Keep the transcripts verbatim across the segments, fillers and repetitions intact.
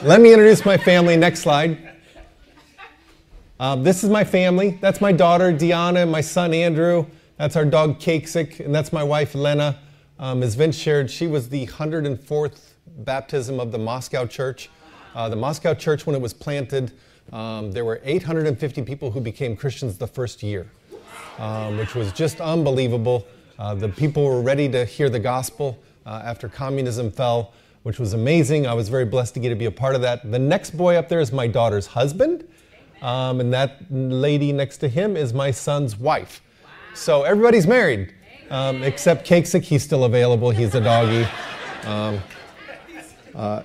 let me introduce my family. Next slide. Um, this is my family. That's my daughter, Deanna, and my son, Andrew. That's our dog, Cakesick, and that's my wife, Lena. Um, as Vince shared, she was the one hundred fourth baptism of the Moscow Church. Uh, the Moscow Church, when it was planted, um, there were eight hundred fifty people who became Christians the first year, um, which was just unbelievable. Uh, the people were ready to hear the gospel uh, after communism fell, which was amazing. I was very blessed to get to be a part of that. The next boy up there is my daughter's husband, um, and that lady next to him is my son's wife. So everybody's married, um, except Cakesick. He's still available. He's a doggy. Um, uh,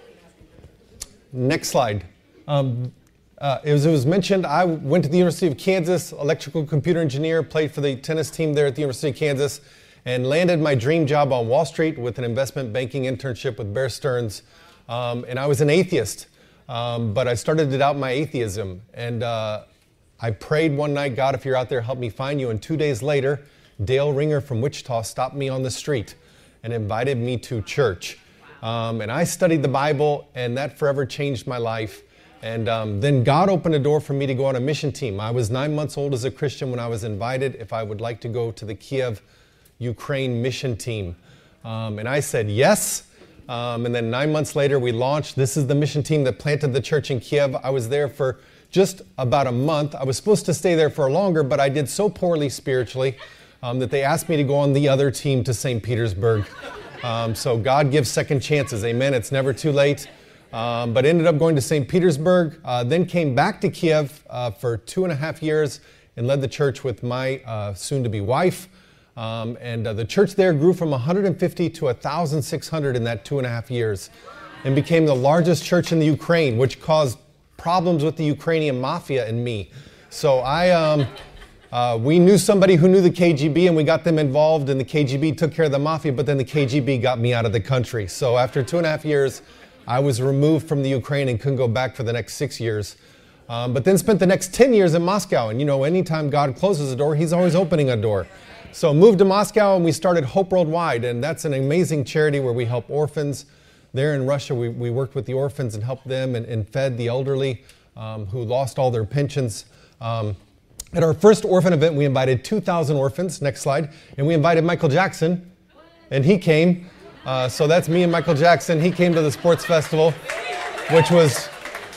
next slide. Um, uh, as it was mentioned, I went to the University of Kansas, electrical computer engineer, played for the tennis team there at the University of Kansas, and landed my dream job on Wall Street with an investment banking internship with Bear Stearns. Um, and I was an atheist, um, but I started to doubt my atheism. And uh, I prayed one night, God, if you're out there, help me find you. And two days later, Dale Ringer from Wichita stopped me on the street and invited me to church. Um, and I studied the Bible, and that forever changed my life. And um, then God opened a door for me to go on a mission team. I was nine months old as a Christian when I was invited if I would like to go to the Kiev, Ukraine mission team. Um, and I said yes. Um, and then nine months later, we launched. This is the mission team that planted the church in Kiev. I was there for just about a month. I was supposed to stay there for longer, but I did so poorly spiritually um, that they asked me to go on the other team to Saint Petersburg. Um, so God gives second chances. Amen. It's never too late. Um, but ended up going to Saint Petersburg, uh, then came back to Kiev uh, for two and a half years and led the church with my uh, soon-to-be wife. Um, and uh, the church there grew from one hundred fifty to one thousand six hundred in that two and a half years and became the largest church in the Ukraine, which caused problems with the Ukrainian mafia and me. So I, um, uh, we knew somebody who knew the K G B, and we got them involved, and the K G B took care of the mafia, but then the K G B got me out of the country. So after two and a half years, I was removed from the Ukraine and couldn't go back for the next six years. Um, but then spent the next ten years in Moscow. And you know, anytime God closes a door, he's always opening a door. So moved to Moscow and we started Hope Worldwide. And that's an amazing charity where we help orphans. There in Russia, we, we worked with the orphans and helped them and, and fed the elderly um, who lost all their pensions. Um, at our first orphan event, we invited two thousand orphans. Next slide. And we invited Michael Jackson. And he came. Uh, so that's me and Michael Jackson. He came to the sports festival, which was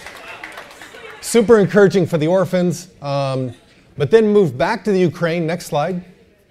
super encouraging for the orphans, um, but then moved back to the Ukraine. Next slide.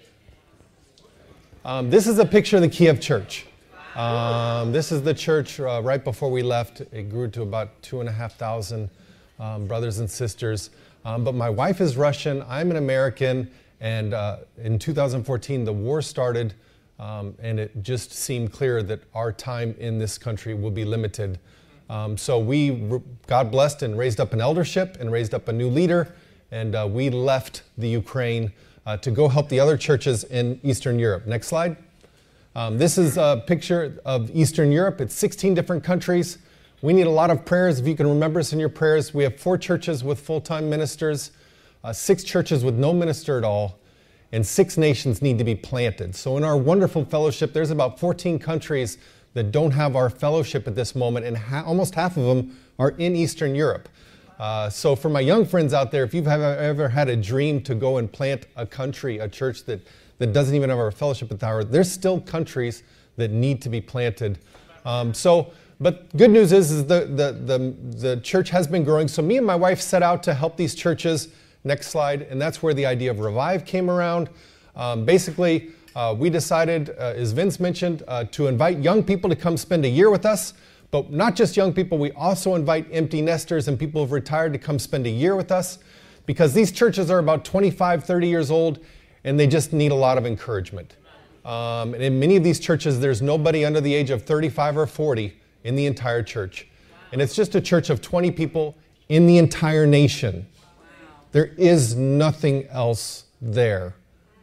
Um, this is a picture of the Kiev church. Um, this is the church uh, right before we left. It grew to about two and a half thousand um, brothers and sisters. Um, but my wife is Russian. I'm an American. And uh, in two thousand fourteen, the war started. Um, and it just seemed clear that our time in this country will be limited. Um, so we, God blessed and raised up an eldership and raised up a new leader, and uh, we left the Ukraine uh, to go help the other churches in Eastern Europe. Next slide. Um, this is a picture of Eastern Europe. It's sixteen different countries. We need a lot of prayers. If you can remember us in your prayers, we have four churches with full-time ministers, uh, six churches with no minister at all, and six nations need to be planted. So in our wonderful fellowship, there's about fourteen countries that don't have our fellowship at this moment, and ha- almost half of them are in Eastern Europe. Uh, so for my young friends out there, if you've ever, ever had a dream to go and plant a country, a church that, that doesn't even have our fellowship at the hour, there's still countries that need to be planted. Um, so, but good news is, is the, the, the, the church has been growing. So me and my wife set out to help these churches. Next slide. And that's where the idea of Revive came around. Um, basically, uh, we decided, uh, as Vince mentioned, uh, to invite young people to come spend a year with us. But not just young people, we also invite empty nesters and people who've retired to come spend a year with us, because these churches are about twenty-five, thirty years old, and they just need a lot of encouragement. Um, and in many of these churches, there's nobody under the age of thirty-five or forty in the entire church. And it's just a church of twenty people in the entire nation. There is nothing else there.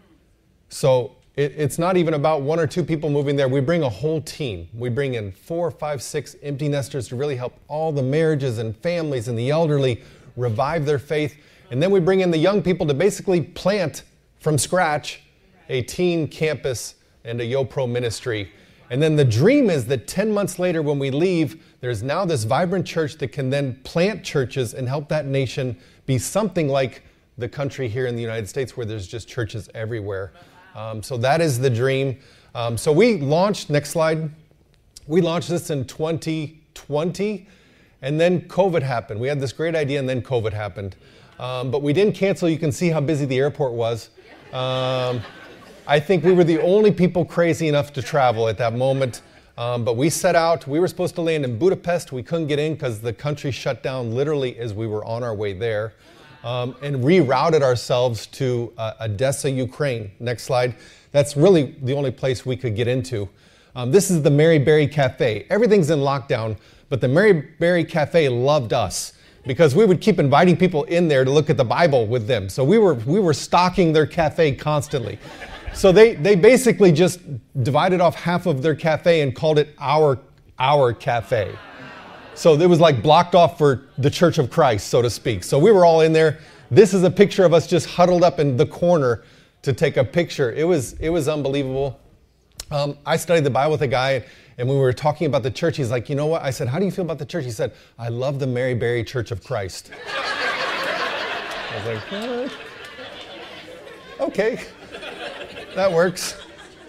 So it, it's not even about one or two people moving there. We bring a whole team. We bring in four, five, six empty nesters to really help all the marriages and families and the elderly revive their faith. And then we bring in the young people to basically plant from scratch a teen campus and a YoPro ministry. And then the dream is that ten months later when we leave, there's now this vibrant church that can then plant churches and help that nation be something like the country here in the United States where there's just churches everywhere. Um, so that is the dream. Um, so we launched, next slide, we launched this in twenty twenty, and then COVID happened. We had this great idea and then COVID happened. Um, but we didn't cancel. You can see how busy the airport was. Um, I think we were the only people crazy enough to travel at that moment. Um, but we set out. We were supposed to land in Budapest. We couldn't get in because the country shut down literally as we were on our way there. Um, and rerouted ourselves to uh, Odessa, Ukraine. Next slide. That's really the only place we could get into. Um, this is the Mary Berry Cafe. Everything's in lockdown, but the Mary Berry Cafe loved us because we would keep inviting people in there to look at the Bible with them. So we were we were stocking their cafe constantly. So they, they basically just divided off half of their cafe and called it our, our cafe. So it was like blocked off for the Church of Christ, so to speak. So we were all in there. This is a picture of us just huddled up in the corner to take a picture. It was it was unbelievable. Um, I studied the Bible with a guy, and when we were talking about the church, he's like, you know what? I said, how do you feel about the church? He said, I love the Mary Berry Church of Christ. I was like, what? Okay, that works.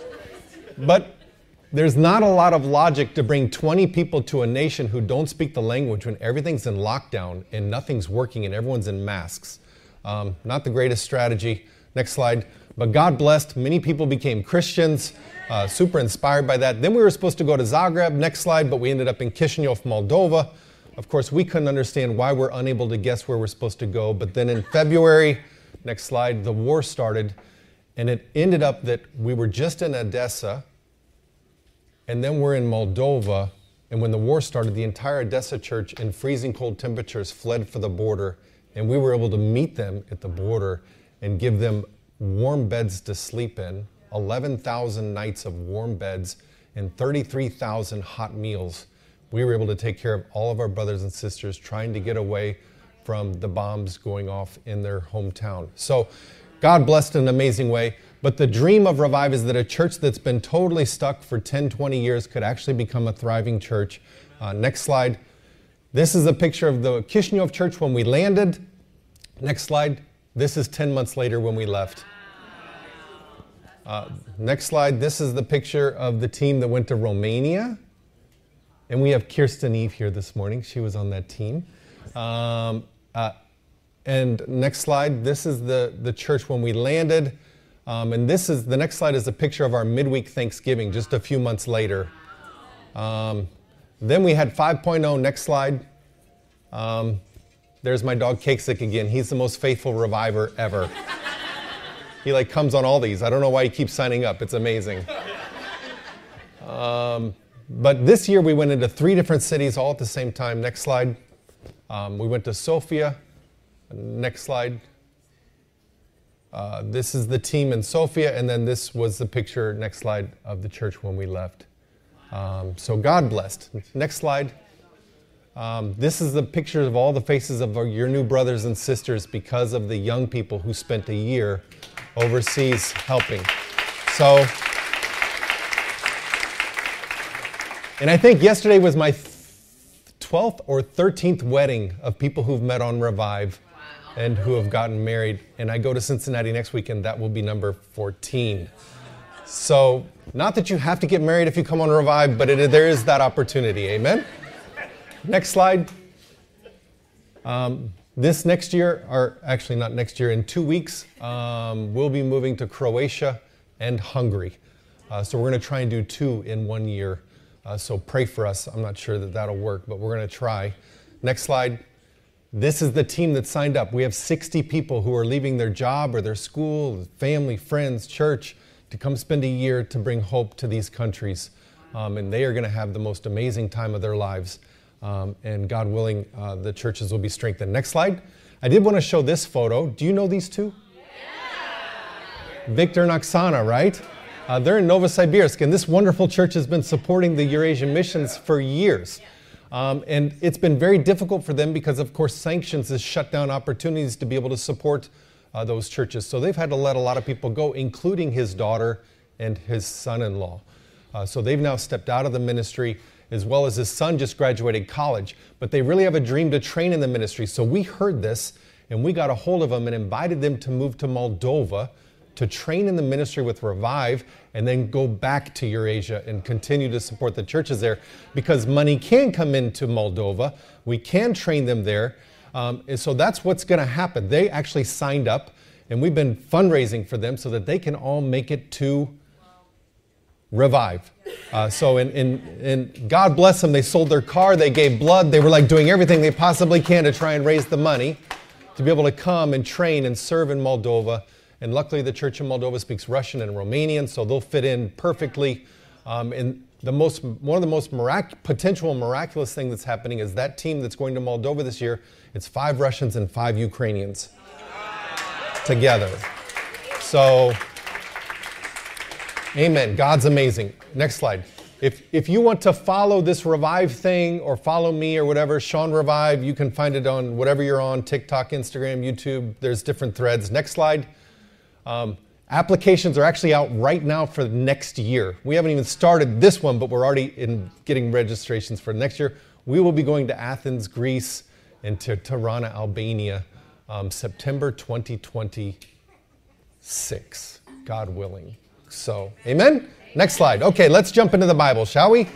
But there's not a lot of logic to bring twenty people to a nation who don't speak the language when everything's in lockdown and nothing's working and everyone's in masks. Um, not the greatest strategy. Next slide. But God blessed. Many people became Christians, uh, super inspired by that. Then we were supposed to go to Zagreb. Next slide. But we ended up in Chisinau, Moldova. Of course, we couldn't understand why we're unable to guess where we're supposed to go. But then in February, next slide, the war started. And it ended up that we were just in Odessa. And then we're in Moldova, and when the war started, the entire Odessa church in freezing cold temperatures fled for the border, and we were able to meet them at the border and give them warm beds to sleep in, eleven thousand nights of warm beds, and thirty-three thousand hot meals. We were able to take care of all of our brothers and sisters trying to get away from the bombs going off in their hometown. So God blessed in an amazing way. But the dream of Revive is that a church that's been totally stuck for ten, twenty years could actually become a thriving church. Uh, next slide. This is a picture of the Chisinau church when we landed. Next slide. This is ten months later when we left. Uh, next slide. This is the picture of the team that went to Romania. And we have Kirsten Eve here this morning. She was on that team. Um, uh, and next slide. This is the, the church when we landed. Um, and this is, the next slide is a picture of our midweek Thanksgiving just a few months later. Um, then we had five point oh, next slide. Um, there's my dog Cakesick again. He's the most faithful reviver ever. He like comes on all these. I don't know why he keeps signing up. It's amazing. Um, but this year we went into three different cities all at the same time. Next slide. Um, we went to Sofia. Next slide. Uh, this is the team in Sofia, and then this was the picture, next slide, of the church when we left. Um, so God blessed. Next slide. Um, this is the picture of all the faces of your new brothers and sisters because of the young people who spent a year overseas helping. So, and I think yesterday was my twelfth or thirteenth wedding of people who've met on Revive and who have gotten married. And I go to Cincinnati next weekend. That will be number fourteen. So, not that you have to get married if you come on Revive, but it, there is that opportunity. Amen? Next slide. Um, this next year, or actually not next year, in two weeks, um, we'll be moving to Croatia and Hungary. Uh, so we're going to try and do two in one year. Uh, so pray for us. I'm not sure that that'll work, but we're going to try. Next slide. This is the team that signed up. We have sixty people who are leaving their job or their school, family, friends, church, to come spend a year to bring hope to these countries. Um, and they are going to have the most amazing time of their lives. Um, and God willing, uh, the churches will be strengthened. Next slide. I did want to show this photo. Do you know these two? Yeah. Victor and Oksana, right? Uh, they're in Novosibirsk, and this wonderful church has been supporting the Eurasian missions for years. Um, and it's been very difficult for them because, of course, sanctions has shut down opportunities to be able to support uh, those churches. So they've had to let a lot of people go, including his daughter and his son-in-law. Uh, so they've now stepped out of the ministry, as well as his son just graduated college. But they really have a dream to train in the ministry. So we heard this, and we got a hold of them and invited them to move to Moldova to train in the ministry with Revive, and then go back to Eurasia and continue to support the churches there, because money can come into Moldova. We can train them there. Um, and so that's what's going to happen. They actually signed up, and we've been fundraising for them so that they can all make it to Revive. Uh, so, in, in, in God bless them, they sold their car, they gave blood, they were like doing everything they possibly can to try and raise the money to be able to come and train and serve in Moldova. And luckily, the church in Moldova speaks Russian and Romanian, so they'll fit in perfectly. Um, and the most, one of the most mirac- potential miraculous thing that's happening is that team that's going to Moldova this year, it's five Russians and five Ukrainians together. So, amen. God's amazing. Next slide. If if you want to follow this Revive thing or follow me or whatever, Sean Revive, you can find it on whatever you're on, TikTok, Instagram, YouTube. There's different threads. Next slide. Um, applications are actually out right now for next year. We haven't even started this one, but we're already in getting registrations for next year. We will be going to Athens, Greece, and to Tirana, Albania, um, September twenty twenty-six, God willing. So, amen? Next slide. Okay, let's jump into the Bible, shall we?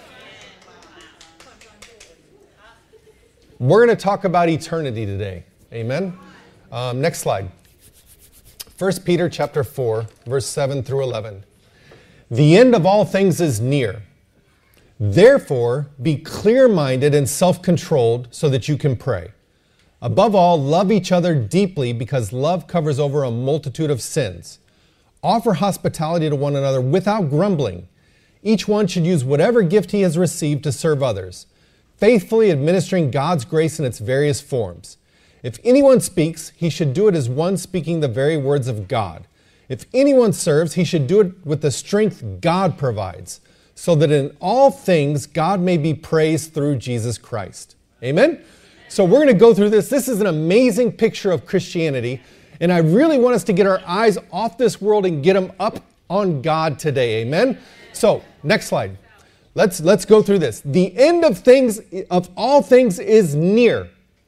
We're going to talk about eternity today. Amen? Um, next slide. First Peter chapter four, verse seven through eleven. The end of all things is near. Therefore, be clear-minded and self-controlled so that you can pray. Above all, love each other deeply, because love covers over a multitude of sins. Offer hospitality to one another without grumbling. Each one should use whatever gift he has received to serve others, faithfully administering God's grace in its various forms. If anyone speaks, he should do it as one speaking the very words of God. If anyone serves, he should do it with the strength God provides, so that in all things God may be praised through Jesus Christ. Amen? So we're going to go through this. This is an amazing picture of Christianity. And I really want us to get our eyes off this world and get them up on God today. Amen? So, next slide. Let's, let's go through this. The end of things, of all things is near.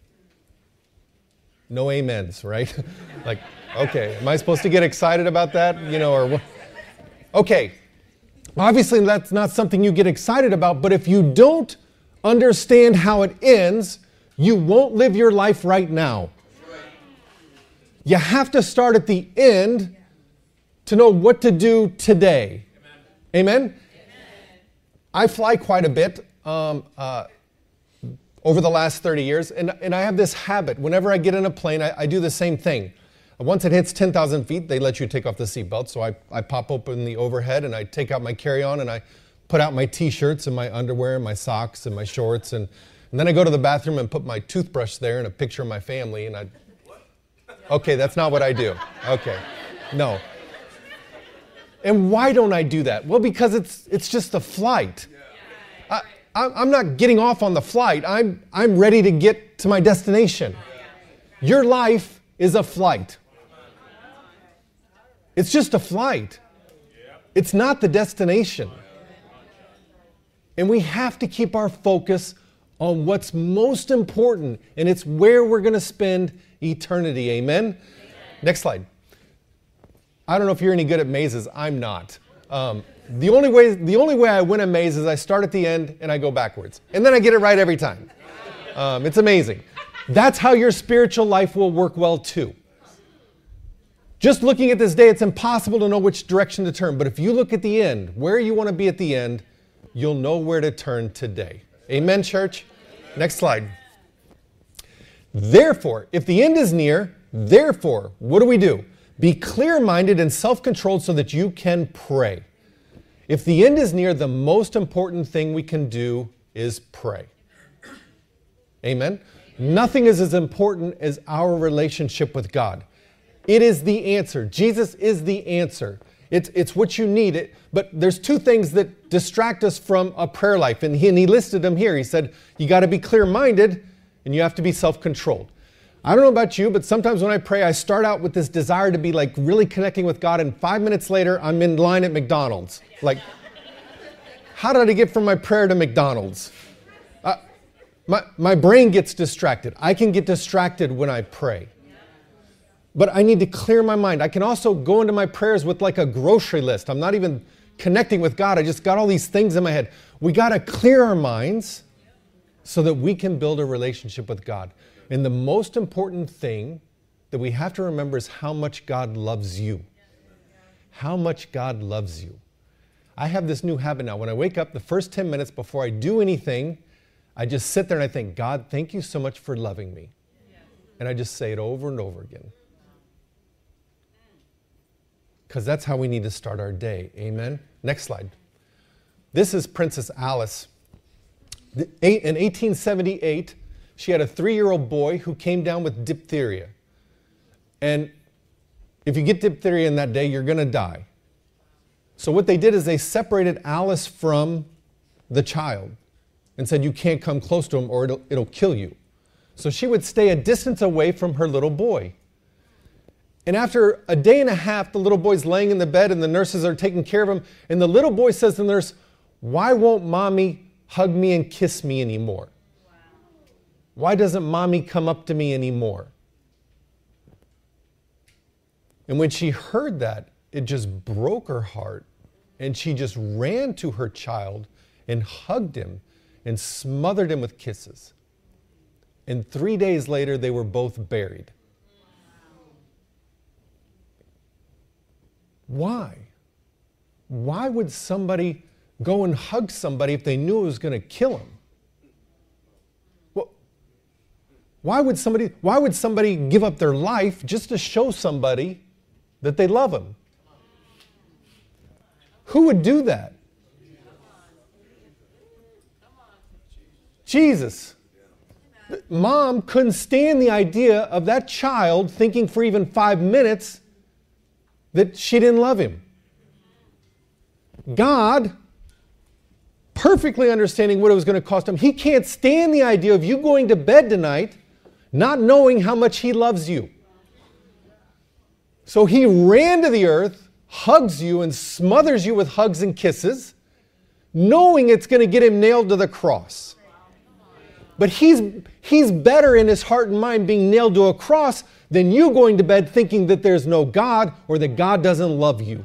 No amens, right? Like, okay, am I supposed to get excited about that? You know, or what? Okay. Obviously, that's not something you get excited about, but if you don't understand how it ends, you won't live your life right now. You have to start at the end to know what to do today. Amen? Amen? Amen. I fly quite a bit um, uh, over the last thirty years, and, and I have this habit. Whenever I get in a plane, I, I do the same thing. Once it hits ten thousand feet, they let you take off the seatbelt, so I, I pop open the overhead, and I take out my carry-on, and I put out my T-shirts and my underwear and my socks and my shorts, and, and then I go to the bathroom and put my toothbrush there and a picture of my family, and I... Okay, that's not what I do. Okay, no. And why don't I do that? Well, because it's it's just a flight. I, I'm not getting off on the flight. I'm I'm ready to get to my destination. Your life is a flight. It's just a flight. It's not the destination. And we have to keep our focus on what's most important, and it's where we're going to spend eternity. Amen? Amen? Next slide. I don't know if you're any good at mazes. I'm not. Um, the only way the only way I win a maze is I start at the end and I go backwards. And then I get it right every time. Um, it's amazing. That's how your spiritual life will work well too. Just looking at this day, it's impossible to know which direction to turn. But if you look at the end, where you want to be at the end, you'll know where to turn today. Amen, church? Next slide. Therefore, if the end is near, therefore, what do we do? Be clear-minded and self-controlled so that you can pray. If the end is near, the most important thing we can do is pray. Amen? Nothing is as important as our relationship with God. It is the answer. Jesus is the answer. It's, it's what you need. It, but there's two things that distract us from a prayer life. And he, and he listed them here. He said, you got to be clear-minded and you have to be self-controlled. I don't know about you, but sometimes when I pray, I start out with this desire to be like really connecting with God. And five minutes later, I'm in line at McDonald's. Like, How did I get from my prayer to McDonald's? Uh, my, my brain gets distracted. I can get distracted when I pray. But I need to clear my mind. I can also go into my prayers with like a grocery list. I'm not even connecting with God. I just got all these things in my head. We got to clear our minds so that we can build a relationship with God. And the most important thing that we have to remember is how much God loves you. How much God loves you. I have this new habit now. When I wake up, the first ten minutes before I do anything, I just sit there and I think, God, thank you so much for loving me. And I just say it over and over again. Because that's how we need to start our day. Amen? Next slide. This is Princess Alice. In eighteen seventy-eight, she had a three-year-old boy who came down with diphtheria. And if you get diphtheria in that day, you're going to die. So what they did is they separated Alice from the child and said, you can't come close to him or it'll, it'll kill you. So she would stay a distance away from her little boy. And after a day and a half, the little boy's laying in the bed and the nurses are taking care of him. And the little boy says to the nurse, why won't mommy hug me and kiss me anymore? Wow. Why doesn't mommy come up to me anymore? And when she heard that, it just broke her heart. And she just ran to her child and hugged him and smothered him with kisses. And three days later, they were both buried. Why? Why would somebody go and hug somebody if they knew it was going to kill him? Well, why would somebody, why would somebody give up their life just to show somebody that they love him? Who would do that? Jesus. Mom couldn't stand the idea of that child thinking for even five minutes that she didn't love him. God, perfectly understanding what it was going to cost him, he can't stand the idea of you going to bed tonight not knowing how much he loves you. So he ran to the earth, hugs you and smothers you with hugs and kisses, knowing it's going to get him nailed to the cross. But he's, he's better in his heart and mind being nailed to a cross than you going to bed thinking that there's no God or that God doesn't love you.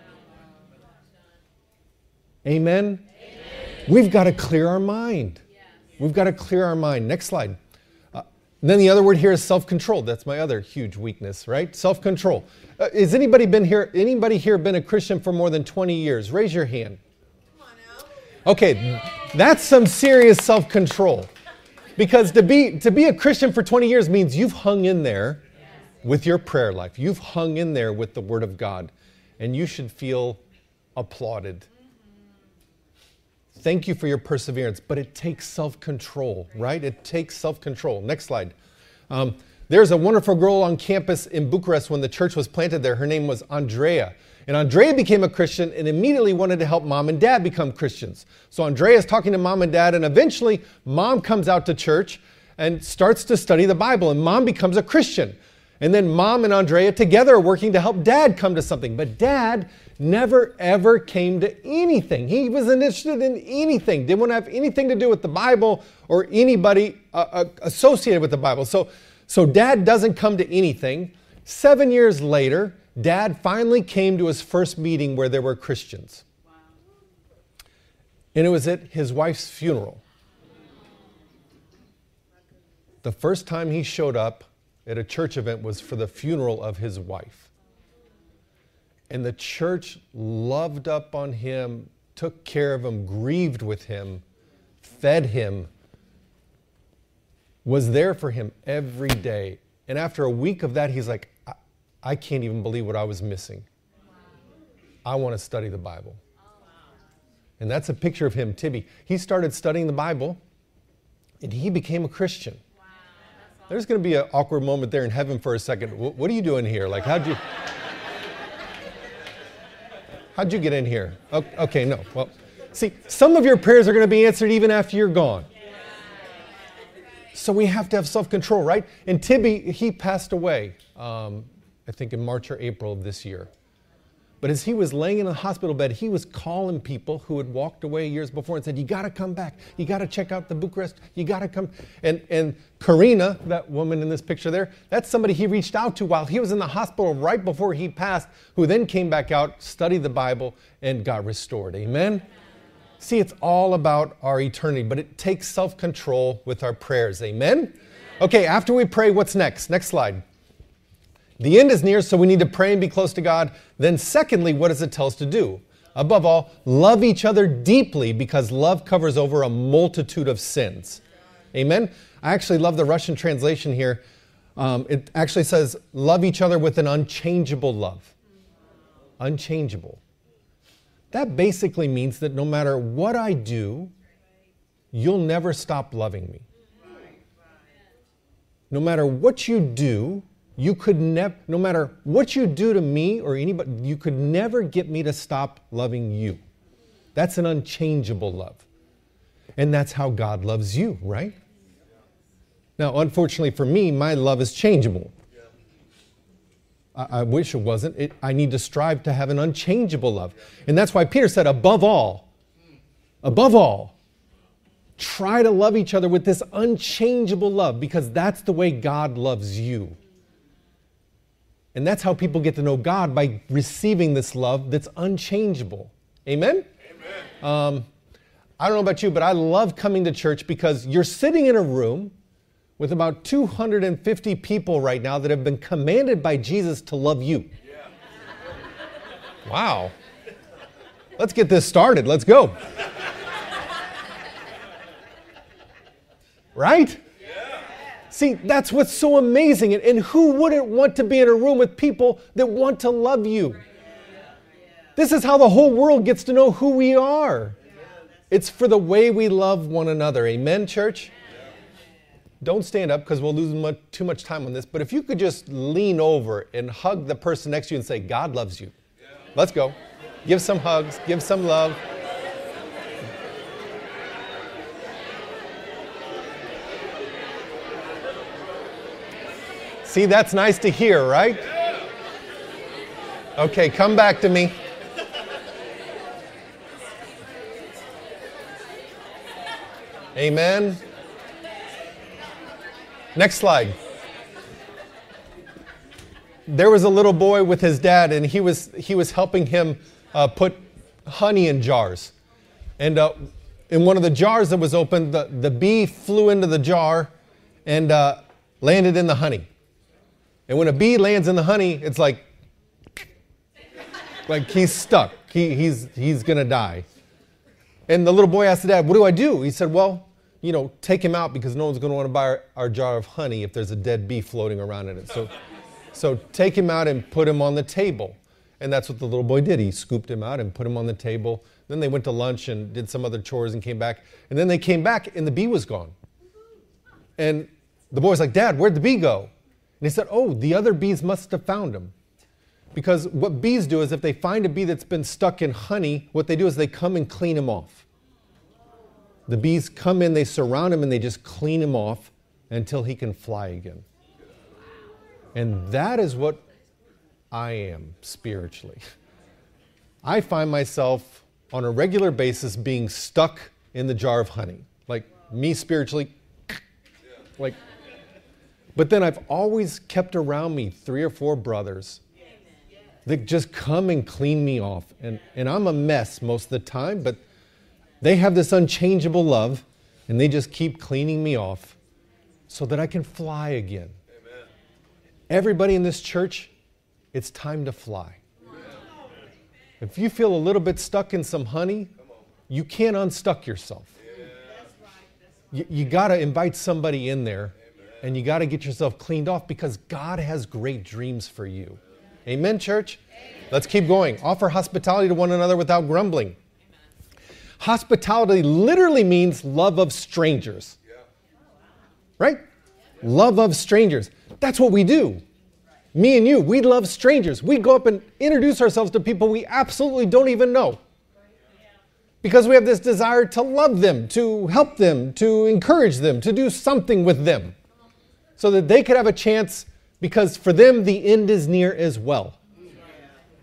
Amen? Amen. We've got to clear our mind. We've got to clear our mind. Next slide. Uh, then the other word here is self-control. That's my other huge weakness, right? Self-control. Uh, has anybody been here? Anybody here been a Christian for more than twenty years? Raise your hand. Okay, that's some serious self-control. Because to be to be a Christian for twenty years means you've hung in there with your prayer life. You've hung in there with the Word of God. And you should feel applauded. Thank you for your perseverance. But it takes self-control, right? It takes self-control. Next slide. Um, there's a wonderful girl on campus in Bucharest when the church was planted there. Her name was Andrea. And Andrea became a Christian and immediately wanted to help mom and dad become Christians. So Andrea is talking to mom and dad, and eventually mom comes out to church and starts to study the Bible, and mom becomes a Christian. And then mom and Andrea together are working to help dad come to something. But dad never, ever came to anything. He wasn't interested in anything. Didn't want to have anything to do with the Bible or anybody uh, uh, associated with the Bible. So, so dad doesn't come to anything. Seven years later, dad finally came to his first meeting where there were Christians. Wow. And it was at his wife's funeral. The first time he showed up at a church event was for the funeral of his wife. And the church loved up on him, took care of him, grieved with him, fed him, was there for him every day. And after a week of that, he's like, I, I can't even believe what I was missing. I want to study the Bible. And that's a picture of him, Tibby. He started studying the Bible, and he became a Christian. There's going to be an awkward moment there in heaven for a second. What are you doing here? Like, how'd you... How'd you get in here? Okay, no. Well, see, some of your prayers are going to be answered even after you're gone. So we have to have self-control, right? And Tibby, he passed away, um, I think in March or April of this year. But as he was laying in a hospital bed, he was calling people who had walked away years before and said, you got to come back. You got to check out the Bucharest. You got to come. And, and Karina, that woman in this picture there, that's somebody he reached out to while he was in the hospital right before he passed, who then came back out, studied the Bible, and got restored. Amen? See, it's all about our eternity, but it takes self-control with our prayers. Amen? Okay, after we pray, what's next? Next slide. The end is near, so we need to pray and be close to God. Then secondly, what does it tell us to do? Above all, love each other deeply because love covers over a multitude of sins. Amen? I actually love the Russian translation here. Um, it actually says, love each other with an unchangeable love. Unchangeable. That basically means that no matter what I do, you'll never stop loving me. No matter what you do, you could never, no matter what you do to me or anybody, you could never get me to stop loving you. That's an unchangeable love. And that's how God loves you, right? Now, unfortunately for me, my love is changeable. I, I wish it wasn't. It, I need to strive to have an unchangeable love. And that's why Peter said, above all, above all, try to love each other with this unchangeable love because that's the way God loves you. And that's how people get to know God, by receiving this love that's unchangeable. Amen? Amen. Um, I don't know about you, but I love coming to church because you're sitting in a room with about two hundred fifty people right now that have been commanded by Jesus to love you. Yeah. Wow. Let's get this started. Let's go. Right? See, that's what's so amazing. And, and who wouldn't want to be in a room with people that want to love you? This is how the whole world gets to know who we are. It's for the way we love one another. Amen, church? Don't stand up because we'll lose much, too much time on this. But if you could just lean over and hug the person next to you and say, God loves you. Let's go. Give some hugs. Give some love. See, that's nice to hear, right? Okay, come back to me. Amen. Next slide. There was a little boy with his dad, and he was he was helping him uh, put honey in jars. And uh, in one of the jars that was opened, the, the bee flew into the jar and uh, landed in the honey. And when a bee lands in the honey, it's like, like he's stuck. He, he's, he's going to die. And the little boy asked the dad, what do I do? He said, well, you know, take him out because no one's going to want to buy our, our jar of honey if there's a dead bee floating around in it. So, so take him out and put him on the table. And that's what the little boy did. He scooped him out and put him on the table. Then they went to lunch and did some other chores and came back. And then they came back and the bee was gone. And the boy's like, Dad, where'd the bee go? And he said, oh, the other bees must have found him. Because what bees do is if they find a bee that's been stuck in honey, what they do is they come and clean him off. The bees come in, they surround him, and they just clean him off until he can fly again. And that is what I am spiritually. I find myself on a regular basis being stuck in the jar of honey. Like me spiritually, like... But then I've always kept around me three or four brothers that just come and clean me off. And, and I'm a mess most of the time, but they have this unchangeable love, and they just keep cleaning me off so that I can fly again. Amen. Everybody in this church, it's time to fly. Amen. If you feel a little bit stuck in some honey, you can't unstuck yourself. Yeah. You, you got to invite somebody in there. And you got to get yourself cleaned off because God has great dreams for you. Amen, church? Amen. Let's keep going. Offer hospitality to one another without grumbling. Amen. Hospitality literally means love of strangers. Yeah. Right? Yeah. Love of strangers. That's what we do. Me and you, we love strangers. We go up and introduce ourselves to people we absolutely don't even know. Because we have this desire to love them, to help them, to encourage them, to do something with them. So that they could have a chance, because for them the end is near as well.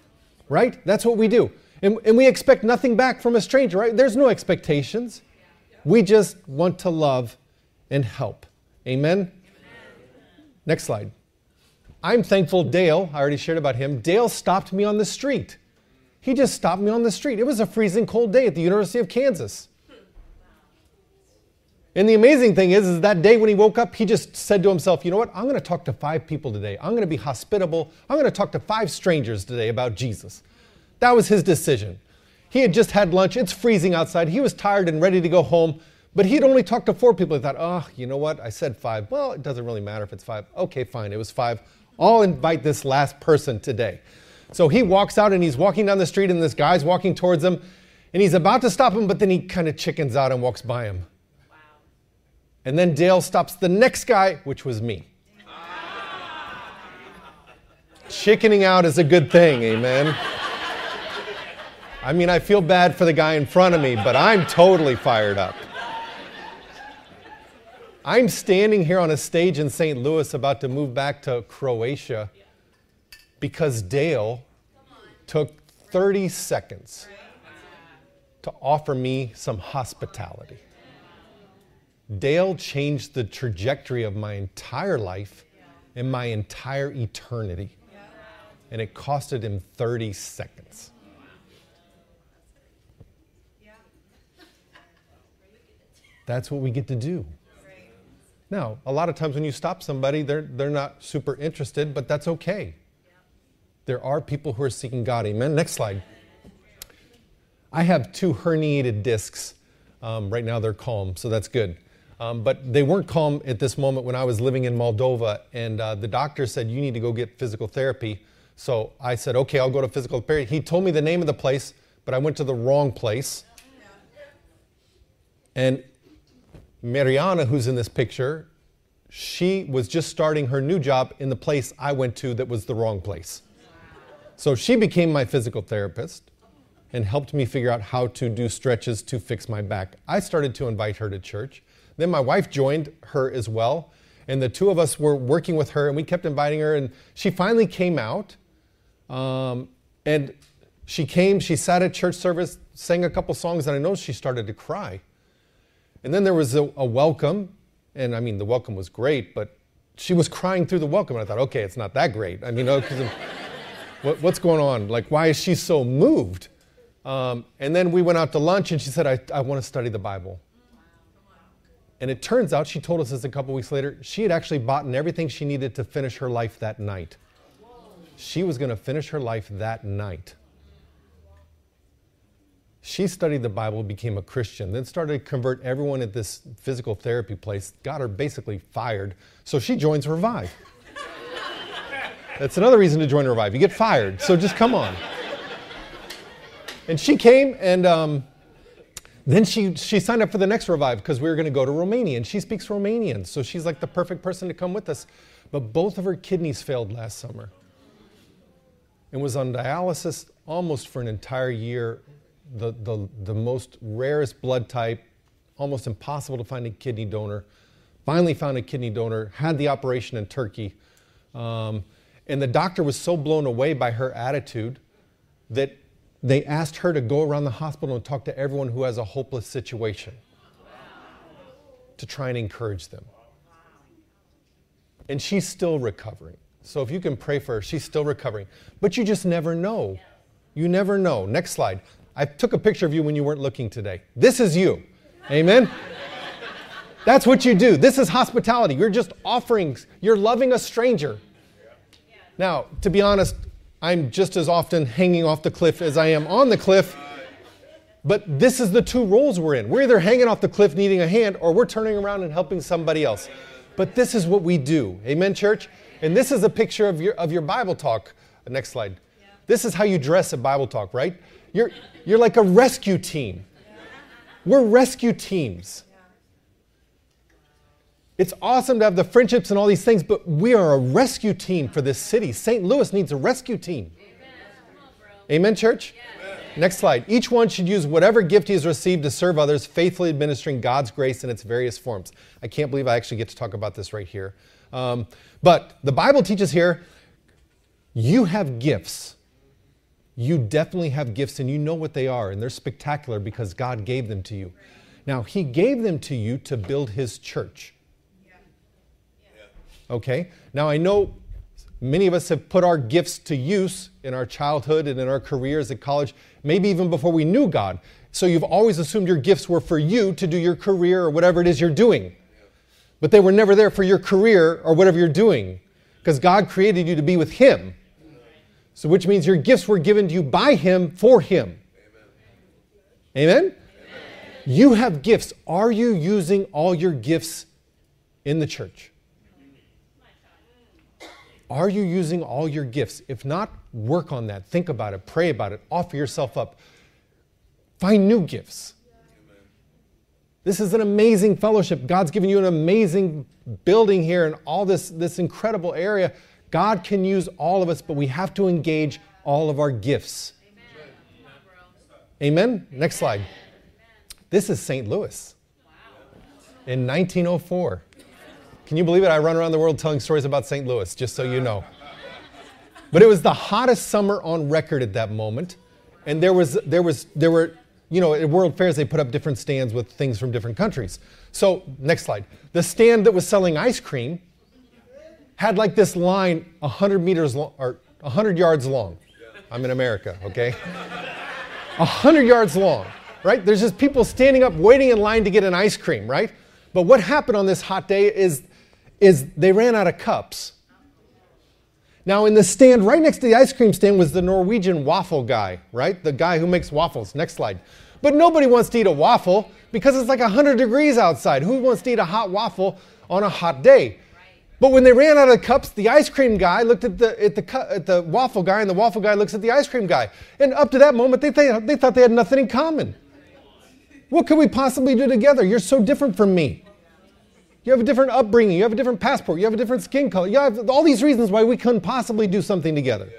right? That's what we do. And, and we expect nothing back from a stranger, right? There's no expectations. We just want to love and help. Amen? Amen? Next slide. I'm thankful Dale, I already shared about him, Dale stopped me on the street. He just stopped me on the street. It was a freezing cold day at the University of Kansas. And the amazing thing is, is that day when he woke up, he just said to himself, you know what, I'm going to talk to five people today. I'm going to be hospitable. I'm going to talk to five strangers today about Jesus. That was his decision. He had just had lunch. It's freezing outside. He was tired and ready to go home. But he'd only talked to four people. He thought, oh, you know what? I said five. Well, it doesn't really matter if it's five. Okay, fine. It was five. I'll invite this last person today. So he walks out and he's walking down the street and this guy's walking towards him. And he's about to stop him, but then he kind of chickens out and walks by him. Wow. And then Dale stops the next guy, which was me. Chickening out is a good thing, amen? I mean, I feel bad for the guy in front of me, but I'm totally fired up. I'm standing here on a stage in Saint Louis about to move back to Croatia because Dale took thirty seconds to offer me some hospitality. Dale changed the trajectory of my entire life and my entire eternity. And it costed him thirty seconds. That's what we get to do. Now, a lot of times when you stop somebody, they're, they're not super interested, but that's okay. There are people who are seeking God. Amen. Next slide. I have two herniated discs. Um, right now they're calm, so that's good. Um, but they weren't calm at this moment when I was living in Moldova, and uh, the doctor said, you need to go get physical therapy. So I said, okay, I'll go to physical therapy. He told me the name of the place, but I went to the wrong place. And Mariana, who's in this picture, she was just starting her new job in the place I went to that was the wrong place. So she became my physical therapist and helped me figure out how to do stretches to fix my back. I started to invite her to church. Then my wife joined her as well. And the two of us were working with her and we kept inviting her. And she finally came out. Um, and she came, she sat at church service, sang a couple songs, and I noticed she started to cry. And then there was a, a welcome, and I mean, the welcome was great, but she was crying through the welcome, and I thought, okay, it's not that great. I mean, because of what, what's going on? Like, why is she so moved? Um, and then we went out to lunch, and she said, I, I want to study the Bible. And it turns out, she told us this a couple weeks later, she had actually bought in everything she needed to finish her life that night. She was going to finish her life that night. She studied the Bible, became a Christian, then started to convert everyone at this physical therapy place, got her basically fired, so she joins Revive. That's another reason to join Revive. You get fired, so just come on. And she came, and um, then she, she signed up for the next Revive because we were going to go to Romania, and she speaks Romanian, so she's like the perfect person to come with us. But both of her kidneys failed last summer and was on dialysis almost for an entire year. The, the, the most rarest blood type, almost impossible to find a kidney donor. Finally found a kidney donor, had the operation in Turkey. Um, and the doctor was so blown away by her attitude that they asked her to go around the hospital and talk to everyone who has a hopeless situation to try and encourage them. And she's still recovering. So if you can pray for her, she's still recovering. But you just never know. You never know. Next slide. I took a picture of you when you weren't looking today. This is you. Amen? That's what you do. This is hospitality. You're just offering, you're loving a stranger. Now, to be honest, I'm just as often hanging off the cliff as I am on the cliff. But this is the two roles we're in. We're either hanging off the cliff needing a hand, or we're turning around and helping somebody else. But this is what we do. Amen, church? And this is a picture of your, of your Bible talk. Next slide. This is how you dress at Bible talk, right? You're, you're like a rescue team. We're rescue teams. It's awesome to have the friendships and all these things, but we are a rescue team for this city. Saint Louis needs a rescue team. Amen, church? Next slide. Each one should use whatever gift he has received to serve others, faithfully administering God's grace in its various forms. I can't believe I actually get to talk about this right here. Um, but the Bible teaches here, you have gifts. you definitely have gifts and you know what they are, and they're spectacular because God gave them to you. Now, he gave them to you to build his church. Okay? Now, I know many of us have put our gifts to use in our childhood and in our careers at college, maybe even before we knew God. So you've always assumed your gifts were for you to do your career or whatever it is you're doing. But they were never there for your career or whatever you're doing, because God created you to be with him. So which means your gifts were given to you by him for him. Amen? Amen? Amen. You have gifts. Are you using all your gifts in the church? Are you using all your gifts? If not, work on that. Think about it. Pray about it. Offer yourself up. Find new gifts. This is an amazing fellowship. God's given you an amazing building here and all this, this incredible area. God can use all of us, but we have to engage all of our gifts. Amen? Amen? Next slide. This is Saint Louis in nineteen oh four. Can you believe it? I run around the world telling stories about Saint Louis, just so you know. But it was the hottest summer on record at that moment. And there was, there was, there were, you know, at World Fairs, they put up different stands with things from different countries. So, next slide. The stand that was selling ice cream had like this line one hundred meters long, or one hundred yards long. I'm in America, okay? one hundred yards long, right? There's just people standing up waiting in line to get an ice cream, right? But what happened on this hot day is, is they ran out of cups. Now, in the stand right next to the ice cream stand was the Norwegian waffle guy, right? The guy who makes waffles. Next slide. But nobody wants to eat a waffle because it's like one hundred degrees outside. Who wants to eat a hot waffle on a hot day? But when they ran out of cups, the ice cream guy looked at the, at the, at the waffle guy, and the waffle guy looks at the ice cream guy. And up to that moment, they, th- they thought they had nothing in common. What could we possibly do together? You're so different from me. You have a different upbringing. You have a different passport. You have a different skin color. You have all these reasons why we couldn't possibly do something together.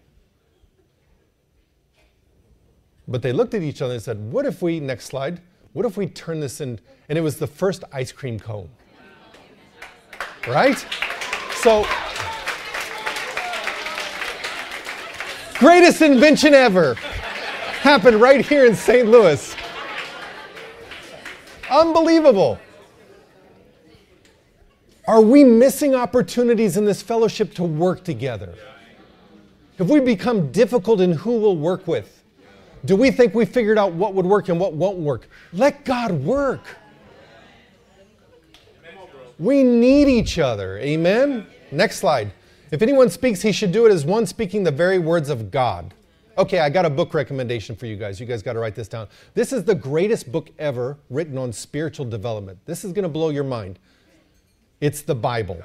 But they looked at each other and said, what if we, next slide, what if we turn this in, and it was the first ice cream cone. Right? So, greatest invention ever happened right here in Saint Louis. Unbelievable. Are we missing opportunities in this fellowship to work together? Have we become difficult in who we'll work with? Do we think we figured out what would work and what won't work? Let God work. We need each other. Amen? Next slide. If anyone speaks, he should do it as one speaking the very words of God. Okay, I got a book recommendation for you guys. You guys got to write this down. This is the greatest book ever written on spiritual development. This is going to blow your mind. It's the Bible.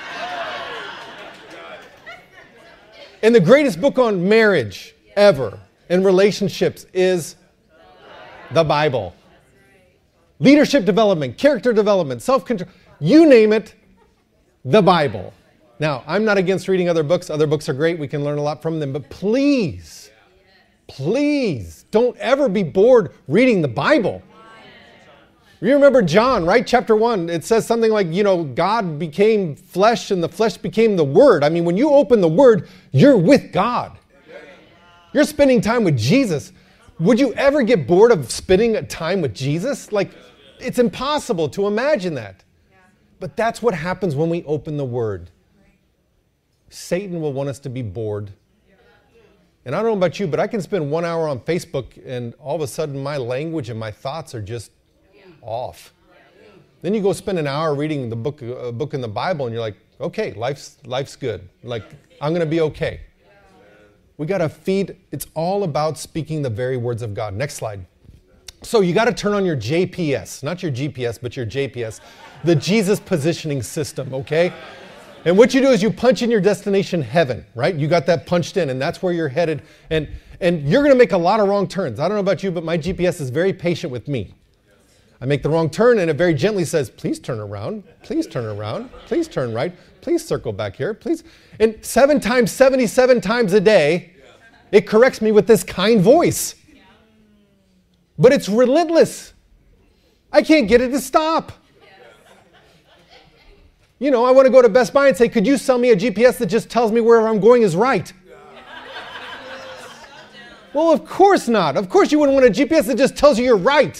And the greatest book on marriage ever and relationships is the Bible. Leadership development, character development, self-control, you name it, the Bible. Now, I'm not against reading other books. Other books are great. We can learn a lot from them. But please, please don't ever be bored reading the Bible. You remember John, right? Chapter one, it says something like, you know, God became flesh and the flesh became the Word. I mean, when you open the Word, you're with God. You're spending time with Jesus. Would you ever get bored of spending time with Jesus? Like, it's impossible to imagine that. But that's what happens when we open the Word. Satan will want us to be bored. And I don't know about you, but I can spend one hour on Facebook and all of a sudden my language and my thoughts are just off. Then you go spend an hour reading the book, a book in the Bible, and you're like, okay, life's life's good. Like, I'm going to be okay. We got to feed. It's all about speaking the very words of God. Next slide. So you got to turn on your J P S, not your G P S, but your J P S, the Jesus positioning system, okay? And what you do is you punch in your destination, heaven, right? You got that punched in, and that's where you're headed. And, and you're going to make a lot of wrong turns. I don't know about you, but my G P S is very patient with me. I make the wrong turn, and it very gently says, please turn around, please turn around, please turn right, please circle back here, please. And seven times, seventy-seven times a day, it corrects me with this kind voice. But it's relentless. I can't get it to stop. You know, I want to go to Best Buy and say, could you sell me a G P S that just tells me where I'm going is right? Well, of course not. Of course you wouldn't want a G P S that just tells you you're right.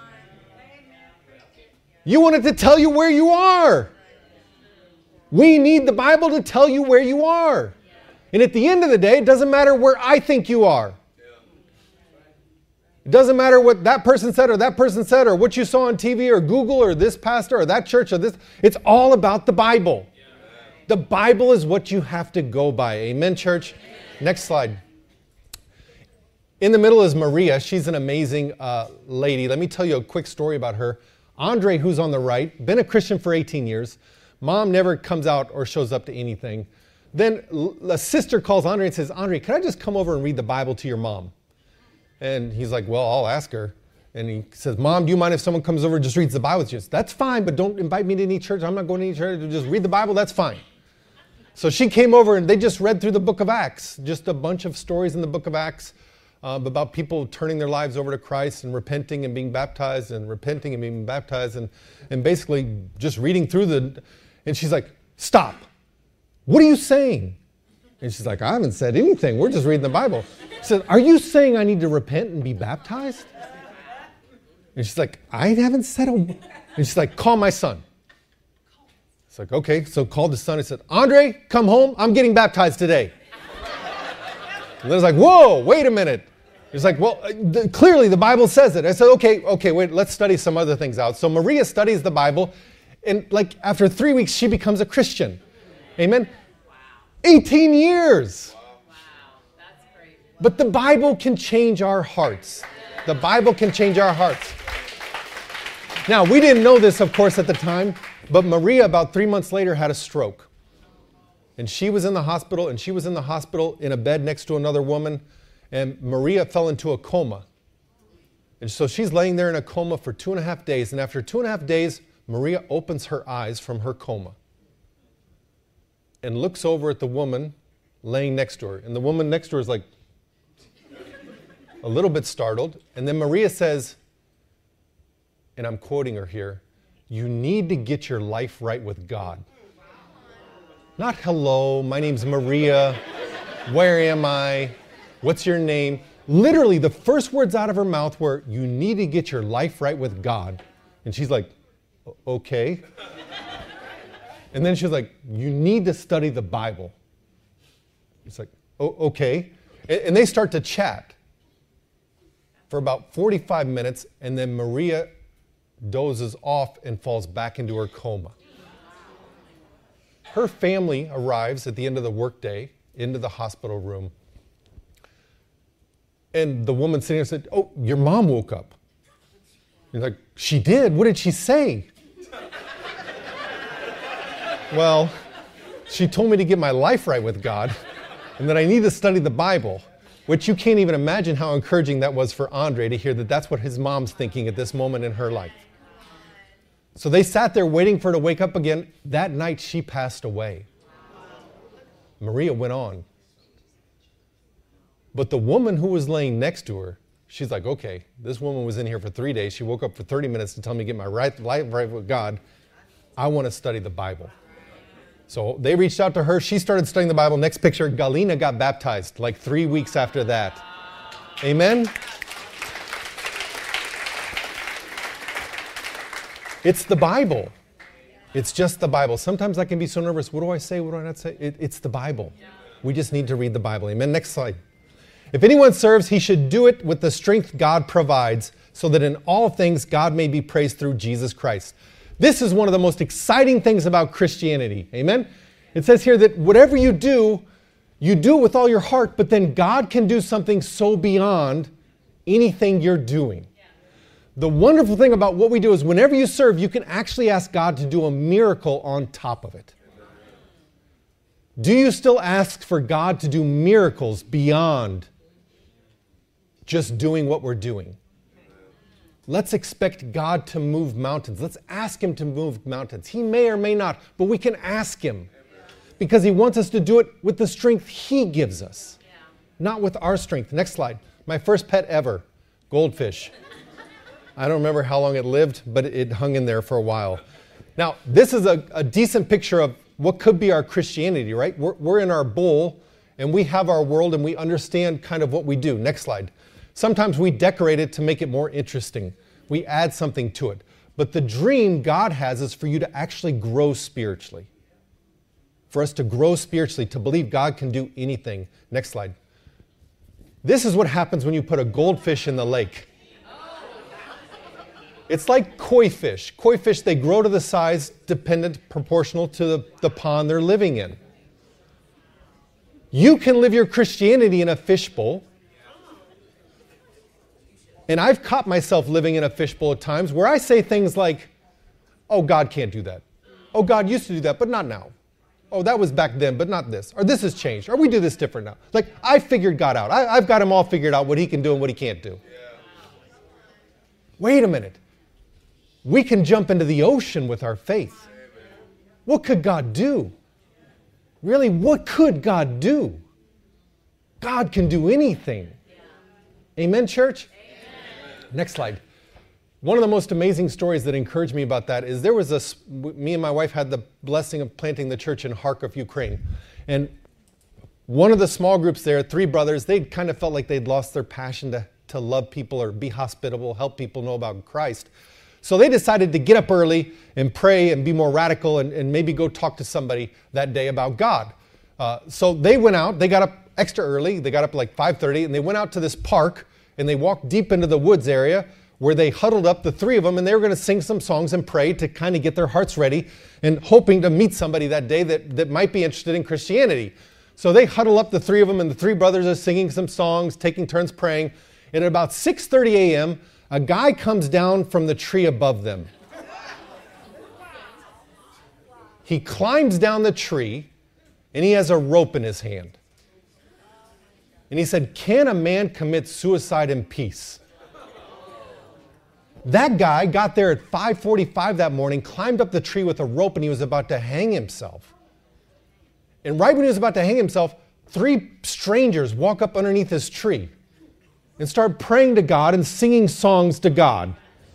You want it to tell you where you are. We need the Bible to tell you where you are. And at the end of the day, it doesn't matter where I think you are. It doesn't matter what that person said or that person said or what you saw on T V or Google or this pastor or that church or this. It's all about the Bible. The Bible is what you have to go by. Amen, church? Next slide. In the middle is Maria. She's an amazing uh, lady. Let me tell you a quick story about her. Andre, who's on the right, been a Christian for eighteen years. Mom never comes out or shows up to anything. Then a sister calls Andre and says, Andre, can I just come over and read the Bible to your mom? And he's like, well, I'll ask her. And he says, Mom, do you mind if someone comes over and just reads the Bible with you? That's fine, but don't invite me to any church. I'm not going to any church. Just read the Bible. That's fine. So she came over and they just read through the book of Acts, just a bunch of stories in the book of Acts um, about people turning their lives over to Christ and repenting and being baptized and repenting and being baptized and, and basically just reading through the, and she's like, stop. What are you saying? And she's like, I haven't said anything. We're just reading the Bible. She said, are you saying I need to repent and be baptized? And she's like, I haven't said a... And she's like, call my son. It's like, okay. So called the son and said, Andre, come home. I'm getting baptized today. And then it's like, whoa, wait a minute. He's like, well, uh, clearly the Bible says it. I said, okay, okay, wait, let's study some other things out. So Maria studies the Bible. And like after three weeks, she becomes a Christian. Amen. Wow. eighteen years. Wow. That's great. But the Bible can change our hearts. The Bible can change our hearts. Now, we didn't know this, of course, at the time, but Maria, about three months later, had a stroke. And she was in the hospital, and she was in the hospital in a bed next to another woman, and Maria fell into a coma. And so she's laying there in a coma for two and a half days, and after two and a half days, Maria opens her eyes from her coma and looks over at the woman laying next to her. And the woman next to her is like a little bit startled. And then Maria says, and I'm quoting her here, you need to get your life right with God. Not hello, my name's Maria, where am I, what's your name? Literally the first words out of her mouth were, you need to get your life right with God. And she's like, okay. And then she was like, you need to study the Bible. It's like, oh, okay. And they start to chat for about forty-five minutes, and then Maria dozes off and falls back into her coma. Her family arrives at the end of the workday into the hospital room. And the woman sitting there said, oh, your mom woke up. He's like, she did? What did she say? Well, she told me to get my life right with God and that I need to study the Bible, which you can't even imagine how encouraging that was for Andre to hear that that's what his mom's thinking at this moment in her life. So they sat there waiting for her to wake up again. That night, she passed away. Maria went on. But the woman who was laying next to her, she's like, okay, this woman was in here for three days. She woke up for thirty minutes to tell me to get my right, life right with God. I want to study the Bible. So they reached out to her. She started studying the Bible. Next picture, Galina got baptized like three weeks after that. Amen? It's the Bible. It's just the Bible. Sometimes I can be so nervous. What do I say? What do I not say? It, it's the Bible. We just need to read the Bible. Amen? Next slide. If anyone serves, he should do it with the strength God provides, so that in all things God may be praised through Jesus Christ. This is one of the most exciting things about Christianity. Amen? It says here that whatever you do, you do it with all your heart, but then God can do something so beyond anything you're doing. The wonderful thing about what we do is whenever you serve, you can actually ask God to do a miracle on top of it. Do you still ask for God to do miracles beyond just doing what we're doing? Let's expect God to move mountains. Let's ask Him to move mountains. He may or may not, but we can ask Him because He wants us to do it with the strength He gives us, yeah. Not with our strength. Next slide. My first pet ever, goldfish. I don't remember how long it lived, but it hung in there for a while. Now, this is a, a decent picture of what could be our Christianity, right? We're, we're in our bowl, and we have our world and we understand kind of what we do. Next slide. Sometimes we decorate it to make it more interesting. We add something to it. But the dream God has is for you to actually grow spiritually. For us to grow spiritually, to believe God can do anything. Next slide. This is what happens when you put a goldfish in the lake. It's like koi fish. Koi fish, they grow to the size dependent, proportional to the, the pond they're living in. You can live your Christianity in a fishbowl. And I've caught myself living in a fishbowl at times where I say things like, oh, God can't do that. Oh, God used to do that, but not now. Oh, that was back then, but not this. Or this has changed. Or we do this different now. Like, I figured God out. I, I've got him all figured out, what he can do and what he can't do. Yeah. Wait a minute. We can jump into the ocean with our faith. What could God do? Really, what could God do? God can do anything. Amen, church? Amen. Next slide. One of the most amazing stories that encouraged me about that is there was a, me and my wife had the blessing of planting the church in Kharkiv, Ukraine. And one of the small groups there, three brothers, they kind of felt like they'd lost their passion to, to love people or be hospitable, help people know about Christ. So they decided to get up early and pray and be more radical and, and maybe go talk to somebody that day about God. Uh, so they went out, they got up extra early, they got up like five thirty, and they went out to this park and they walked deep into the woods area where they huddled up, the three of them, and they were going to sing some songs and pray to kind of get their hearts ready and hoping to meet somebody that day that, that might be interested in Christianity. So they huddle up, the three of them, and the three brothers are singing some songs, taking turns praying. And at about six thirty a.m., a guy comes down from the tree above them. He climbs down the tree, and he has a rope in his hand. And he said, "Can a man commit suicide in peace?" That guy got there at five forty-five that morning, climbed up the tree with a rope, and he was about to hang himself. And right when he was about to hang himself, three strangers walk up underneath his tree and start praying to God and singing songs to God.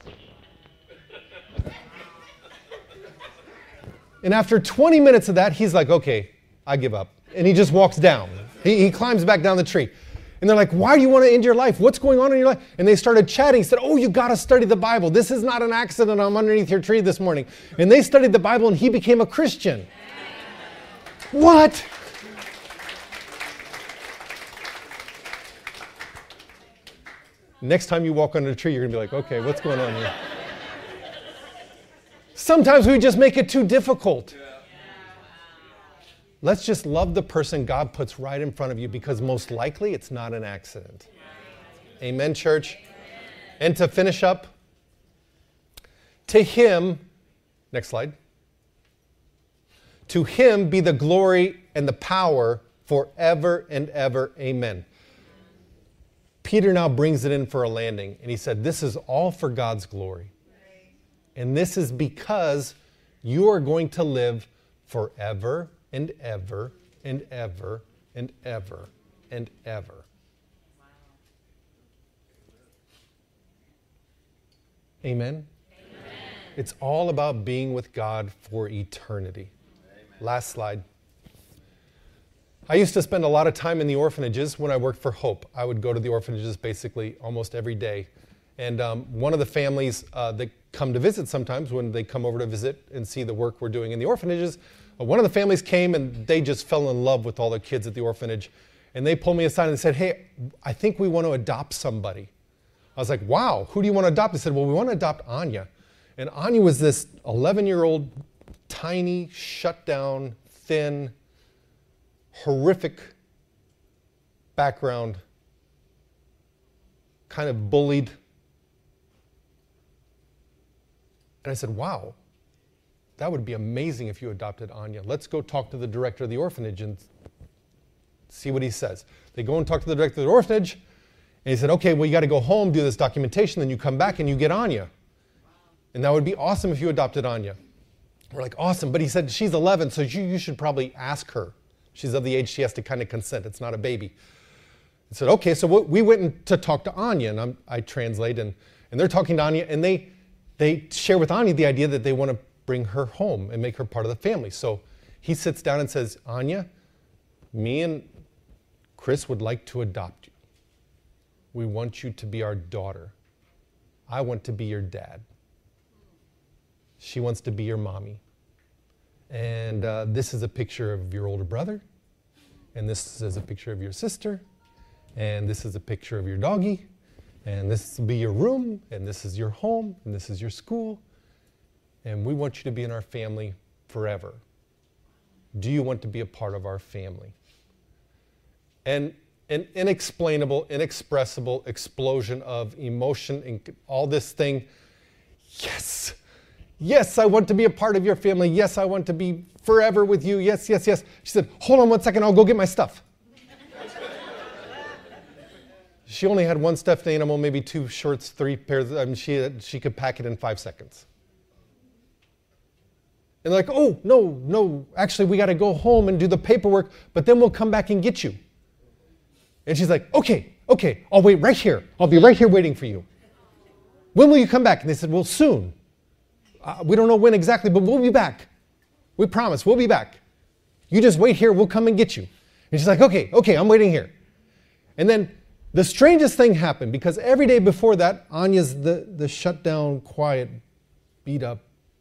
And after twenty minutes of that, he's like, okay, I give up. And he just walks down. He, he climbs back down the tree. And they're like, why do you want to end your life? What's going on in your life? And they started chatting. He said, oh, you got to study the Bible. This is not an accident. I'm underneath your tree this morning. And they studied the Bible, and he became a Christian. What? Next time you walk under a tree, you're going to be like, okay, what's going on here? Sometimes we just make it too difficult. Let's just love the person God puts right in front of you, because most likely it's not an accident. Amen, church? And to finish up, to him, next slide. To him be the glory and the power forever and ever. Amen. Peter now brings it in for a landing, and he said, this is all for God's glory. And this is because you are going to live forever and ever and ever and ever and ever. Amen? Amen. It's all about being with God for eternity. Amen. Last slide. I used to spend a lot of time in the orphanages when I worked for Hope. I would go to the orphanages basically almost every day. And um, one of the families uh, that come to visit sometimes, when they come over to visit and see the work we're doing in the orphanages, uh, one of the families came and they just fell in love with all the kids at the orphanage. And they pulled me aside and said, hey, I think we want to adopt somebody. I was like, wow, who do you want to adopt? They said, well, we want to adopt Anya. And Anya was this eleven-year-old, tiny, shut down, thin, horrific background, kind of bullied. And I said, wow, that would be amazing if you adopted Anya. Let's go talk to the director of the orphanage and see what he says. They go and talk to the director of the orphanage, and he said, okay, well, you got to go home, do this documentation, then you come back and you get Anya. And that would be awesome if you adopted Anya. We're like, awesome. But he said, she's eleven, so you, you should probably ask her. She's of the age she has to kind of consent. It's not a baby. I said, okay, so we went in to talk to Anya, and I'm, I translate, and, and they're talking to Anya, and they, they share with Anya the idea that they want to bring her home and make her part of the family. So he sits down and says, Anya, me and Chris would like to adopt you. We want you to be our daughter. I want to be your dad. She wants to be your mommy. And uh, this is a picture of your older brother. And this is a picture of your sister. And this is a picture of your doggy. And this will be your room. And this is your home. And this is your school. And we want you to be in our family forever. Do you want to be a part of our family? And an inexplainable, inexpressible explosion of emotion and all this thing. Yes. Yes, I want to be a part of your family. Yes, I want to be forever with you. Yes, yes, yes. She said, hold on one second, I'll go get my stuff. She only had one stuffed animal, maybe two shorts, three pairs. I mean, she, had, she could pack it in five seconds. And they're like, oh, no, no, actually, we got to go home and do the paperwork, but then we'll come back and get you. And she's like, okay, okay, I'll wait right here. I'll be right here waiting for you. When will you come back? And they said, well, soon. Uh, we don't know when exactly, but we'll be back. We promise, we'll be back. You just wait here, we'll come and get you. And she's like, okay, okay, I'm waiting here. And then the strangest thing happened, because every day before that, Anya's the, the shut down, quiet, beat up,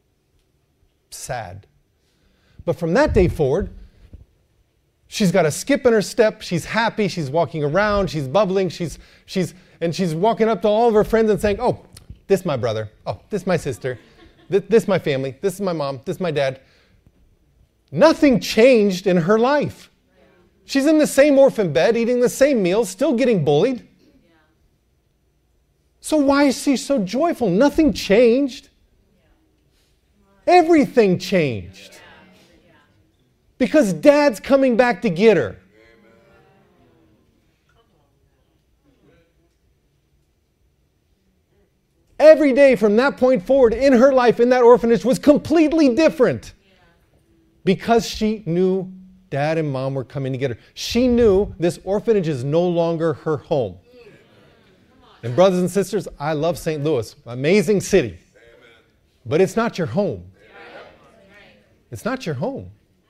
sad. But from that day forward, she's got a skip in her step, she's happy, she's walking around, she's bubbling, she's, she's, and she's walking up to all of her friends and saying, oh, this is my brother, oh, this is my sister, this, this is my family, this is my mom, this is my dad. Nothing changed in her life. She's in the same orphan bed, eating the same meals, still getting bullied. So why is she so joyful? Nothing changed. Everything changed. Because Dad's coming back to get her. Every day from that point forward in her life in that orphanage was completely different. Because she knew Dad and Mom were coming to get her. She knew this orphanage is no longer her home. And brothers and sisters, I love Saint Louis. Amazing city. But it's not your home. It's not your home.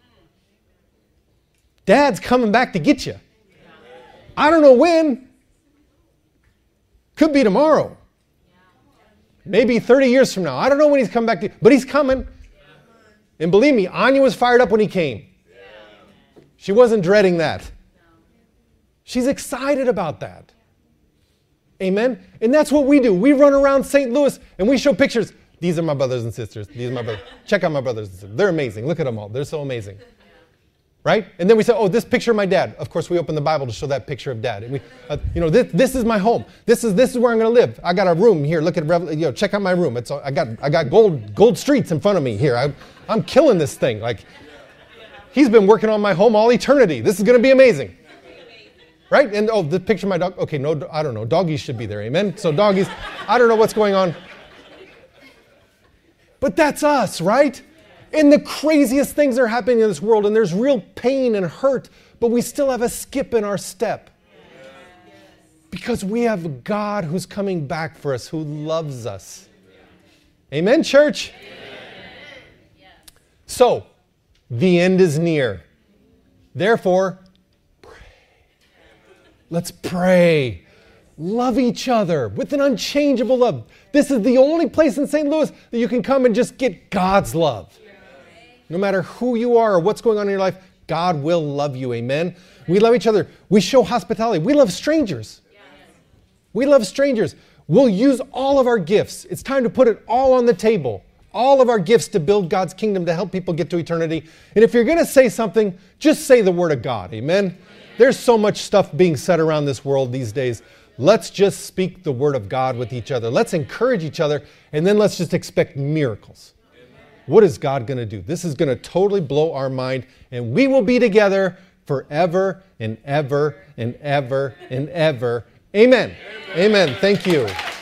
Dad's coming back to get you. I don't know when. Could be tomorrow. Maybe thirty years from now. I don't know when he's coming back to you, but he's coming. And believe me, Anya was fired up when he came. She wasn't dreading that. She's excited about that. Amen? And that's what we do. We run around Saint Louis and we show pictures. These are my brothers and sisters. These are my brothers. Check out my brothers and sisters. They're amazing. Look at them all. They're so amazing. Right? And then we say, oh, this picture of my dad. Of course, we open the Bible to show that picture of Dad. And we, uh, you know, this, this is my home. This is this is where I'm going to live. I got a room here. Look at, you know, check out my room. It's I got I got gold gold streets in front of me here. I, I'm killing this thing. Like, he's been working on my home all eternity. This is going to be amazing. Right? And oh, the picture of my dog. Okay, no, I don't know. Doggies should be there. Amen. So doggies. I don't know what's going on. But that's us, right? And the craziest things are happening in this world, and there's real pain and hurt, but we still have a skip in our step. Because we have a God who's coming back for us, who loves us. Amen, church? So, the end is near. Therefore, pray. Let's pray. Love each other with an unchangeable love. This is the only place in Saint Louis that you can come and just get God's love. No matter who you are or what's going on in your life, God will love you. Amen? We love each other. We show hospitality. We love strangers. We love strangers. We'll use all of our gifts. It's time to put it all on the table. All of our gifts to build God's kingdom, to help people get to eternity. And if you're going to say something, just say the word of God. Amen? There's so much stuff being said around this world these days. Let's just speak the word of God with each other. Let's encourage each other, and then let's just expect miracles. What is God going to do? This is going to totally blow our mind, and we will be together forever and ever and ever and ever. Amen. Amen. Amen. Thank you.